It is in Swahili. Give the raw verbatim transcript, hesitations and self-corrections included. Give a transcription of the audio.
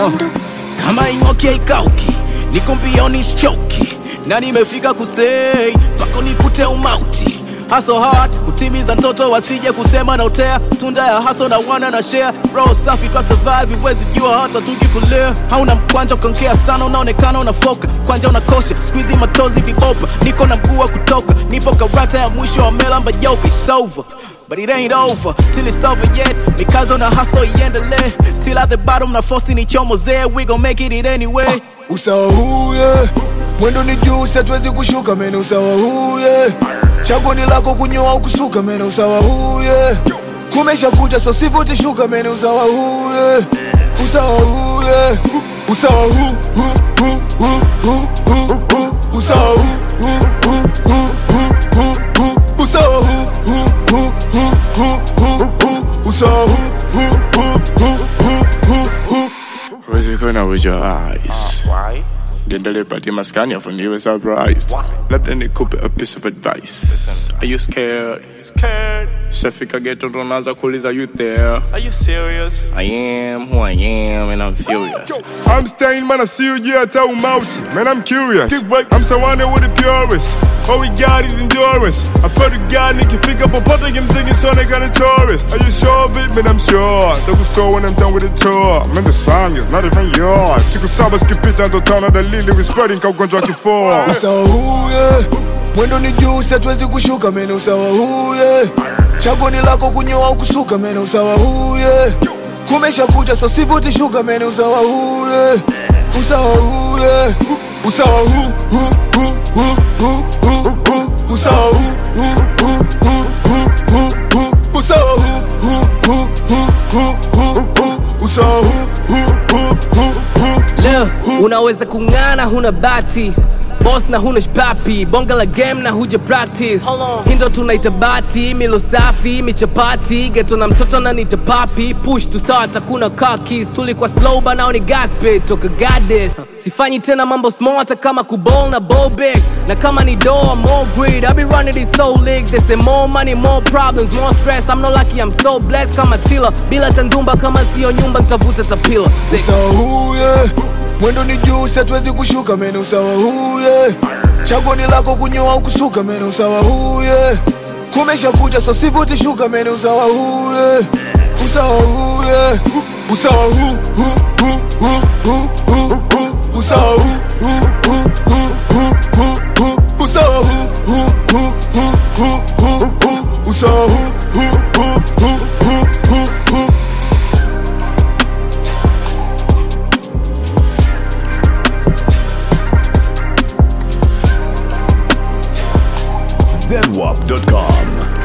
uh. Kama ingoki haikauki, niko mbioni sichoki, na nimefika kustay pako nikute umauti. Hustle hard, kutimiza ndoto wasije kusema na utea. Tunda ya hustle na wana na share. Bro safi twa survive, huwezi jua hata tukifulia. Hauna mkwanja ukaongea sana, unaonekana unafoka. Kwanja unakosha, squeezy matozi vibopa. Niko na mguu wa kutoka, nipo karata ya mwisho wa melamba yoke. It's over, but it ain't over till it's over yet. Because on the hustle iendelee. Still at the bottom na force ni chomo zee. We gon' make it it anyway. Usawa huu yeah, mwendo ni juu siatuwezi kushuka mene. Usawa huu yeah, chaguo ni lako kunyoa au kusuka mene. Usawa huu yeah, kumesha kuja so sifu tishuka mene. Usawa huu yeah, usawa huu yeah, usawa huu huu huu huu huu huu, usawa huu huu huu huu huu, usawa huu huu huu huu huu, usawa huu huu huu huu huu. Where's it going with your eyes? Uh, why? Dendele party maskania for you surprised. Let them coupe a piece of advice. Listen. Are you scared? Scared? Shafika get on Ronaza Coolies, are you there? Are you serious? I am who I am and I'm furious. I'm staying man, I see you yeah, tell mouth. Man, I'm curious. I'm surrounded with the purest. All we got is endurance. I put a guy Nicky pick up a pot of him singing Sonic on a tourist. Are you sure of it? Man, I'm sure. Take a store when I'm done with the tour. Man, the song is not even yours. Siku saba skipita ndo tana da lili we spreading kwa gonjwa kifo. Usawa huu yeah, mwendo ni juu siatuwezi kushuka mene. Usawa huu yeah, chaguo ni lako kunyoa au kusuka mene. Usawa huu yeah, kumesha kuja so sifu tishuka mene. Usawa huu yeah, usawa huu yeah, usawa huu huu huu huu huu, usawa huu huu huu huu huu, usawa huu huu huu huu huu, usawa huu huu huu huu. Leo unaweza kungana huna bati, boss na huna shpapi, bonga la game na huja practice. Hindo tunaita bati, milo safi, michapati, geto na mtoto na nita papi. Push to start, hakuna car keys, tulikuwa slow ba nao ni gas pit, toka got it. Sifanyi tena mambo smart kama kuball na ball big. Na kama ni door, more greed, I be running these soul leagues. They say more money, more problems, more stress. I'm not lucky, I'm so blessed kama tila. Bila tandumba kama siyo nyumba, ntavuta tapila. Usawa huu yeah, mwendo ni juu siatuwezi kushuka mene. Usawa huu yeah, chaguo ni lako kunyoa au kusuka mene. Usawa huu yeah, kumesha kuja so sifu tishuka mene. Usawa huu yeah, usawa huu yeah, usawa huu huu huu huu huu, usawa huu huu huu huu huu, usawa huu huu huu huu huu, usawa huu huu huu huu huu. zenwap dot com